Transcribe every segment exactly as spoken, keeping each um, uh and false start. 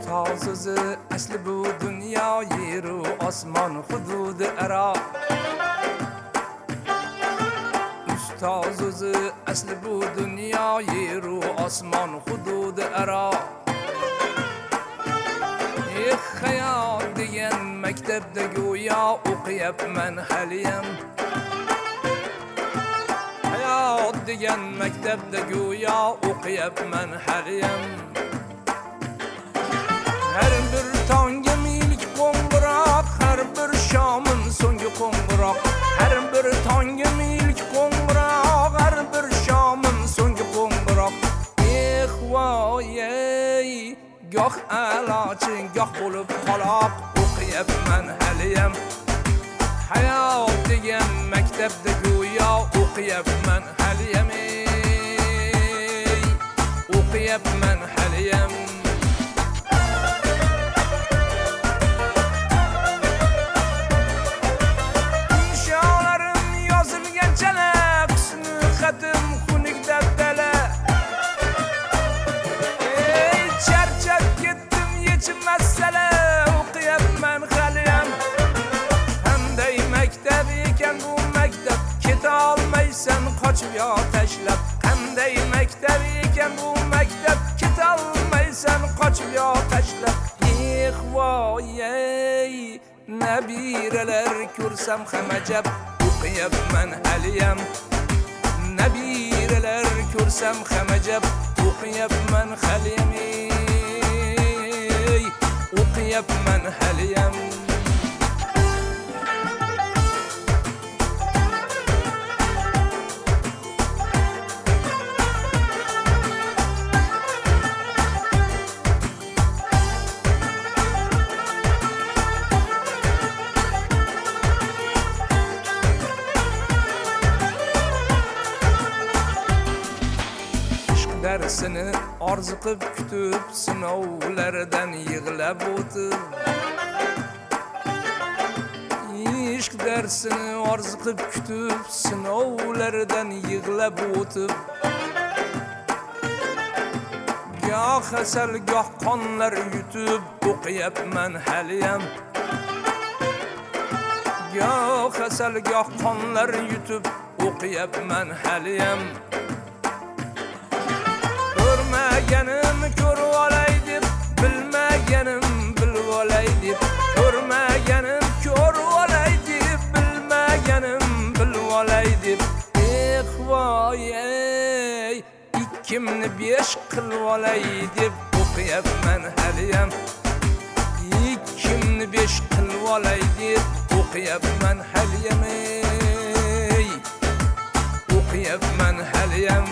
Ustoz o'zi asli bu dunyo yer u osmon hududi aro. Ustoz o'zi asli bu dunyo yer u osmon hududi aro. Eh hayot degan maktabda go'yo o'qiyapman haliyam. Hayot degan maktabda go'yo o'qiyapman haliyam. Her bir tongim ilk qo'ng'iroq, har bir shomim so'nggi qo'ng'iroq. Her bir tongim ilk qo'ng'iroq, har bir shomim so'nggi qo'ng'iroq. Eh voy, goh a'lochi, goh bo'lib qoloq o'qiyapman haliyam. Hayot degan maktabda go'yo o'qiyapman haliyam. O'qiyapman haliyam. Xatim xunuk dabdala. Ey charchab ketdim yechim masala o'qiyapman haliyam. Qanday maktab ekan bu maktab, keta olmaysan qochib yo tashlab. Qanday maktab ekan bu maktab, keta olmaysan qochib yo tashlab. Eh voy, nabiralar ko'rsam ham ajab o'qiyapman haliyam. Nabiralar ko'rsam ham ajab o'qiyapman haliyam. O'qiyapman haliyam. Darsini orzu qilib kutib, sinovlardan yig'lab o'tib. Ishq darsini orzu qilib kutib, sinovlardan yig'lab o'tib. Goh asal, goh qonlar yutib o'qiyapman haliyam. Goh asal, goh qonlar yutib o'qiyapman haliyam. Ko'rmaganim ko'rib olay deb, bilmaganim bilib olay deb. Ko'rmaganim ko'rib olay deb, bilmaganim bilib olay deb. Eh voy, ikkimni besh qilib olay deb o'qiyapman haliyam. Ikkimni besh qilib olay deb o'qiyapman haliyam. O'qiyapman haliyam.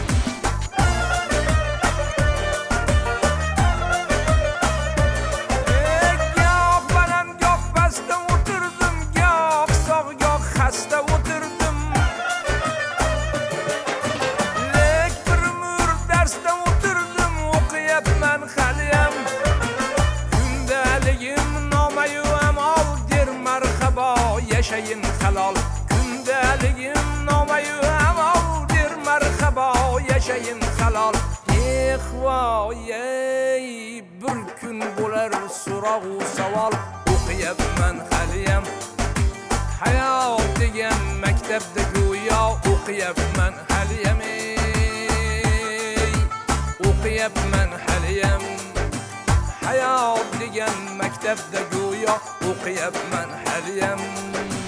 Yashayin halol, kundaligim nomayu amal der marhaba, yashayin halol. Eh voy, bir kun bo'lar so'roq u savol o'qiyapman haliyam. Hayot degan maktabda go'yo o'qiyapman haliyam. O'qiyapman haliyam. Hayot degan maktabda go'yo o'qiyapman haliyam.